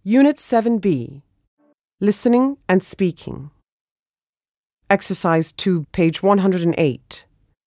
Unit 7B. Listening and Speaking. Exercise 2, page 108.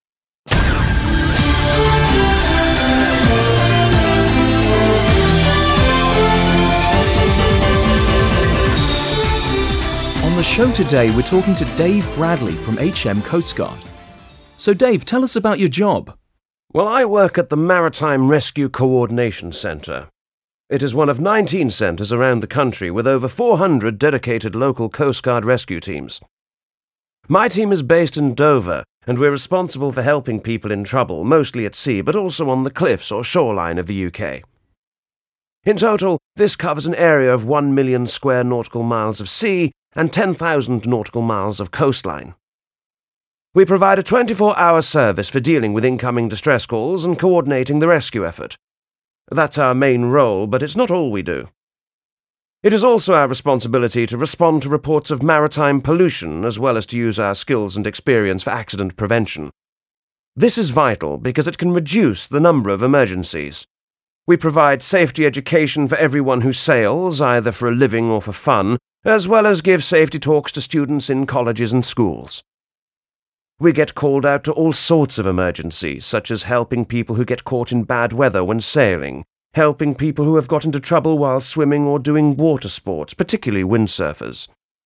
On the show today, we're talking to Dave Bradley from HM Coast Guard. So Dave, tell us about your job. Well, I work at the Maritime Rescue Coordination Centre. It is one of 19 centres around the country with over 400 dedicated local Coast Guard rescue teams. My team is based in Dover, and we're responsible for helping people in trouble, mostly at sea, but also on the cliffs or shoreline of the UK. In total, this covers an area of 1 million square nautical miles of sea and 10,000 nautical miles of coastline. We provide a 24-hour service for dealing with incoming distress calls and coordinating the rescue effort. That's our main role, but it's not all we do. It is also our responsibility to respond to reports of maritime pollution, as well as to use our skills and experience for accident prevention. This is vital because it can reduce the number of emergencies. We provide safety education for everyone who sails, either for a living or for fun, as well as give safety talks to students in colleges and schools. We get called out to all sorts of emergencies, such as helping people who get caught in bad weather when sailing, helping people who have got into trouble while swimming or doing water sports, particularly windsurfers.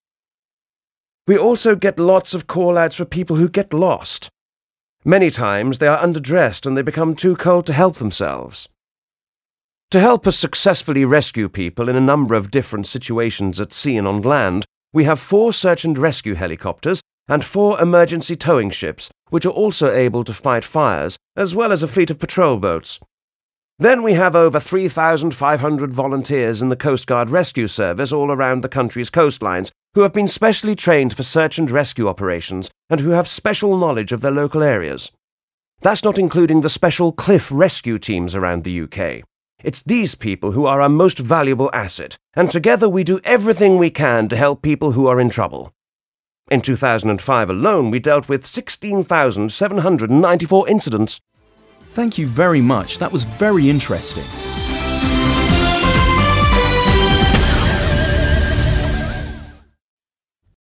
We also get lots of call-outs for people who get lost. Many times they are underdressed and they become too cold to help themselves. To help us successfully rescue people in a number of different situations at sea and on land, we have 4 search and rescue helicopters and 4 emergency towing ships, which are also able to fight fires, as well as a fleet of patrol boats. Then we have over 3,500 volunteers in the Coast Guard Rescue Service all around the country's coastlines, who have been specially trained for search and rescue operations and who have special knowledge of their local areas. That's not including the special cliff rescue teams around the UK. It's these people who are our most valuable asset, and together we do everything we can to help people who are in trouble. In 2005 alone, we dealt with 16,794 incidents. Thank you very much. That was very interesting.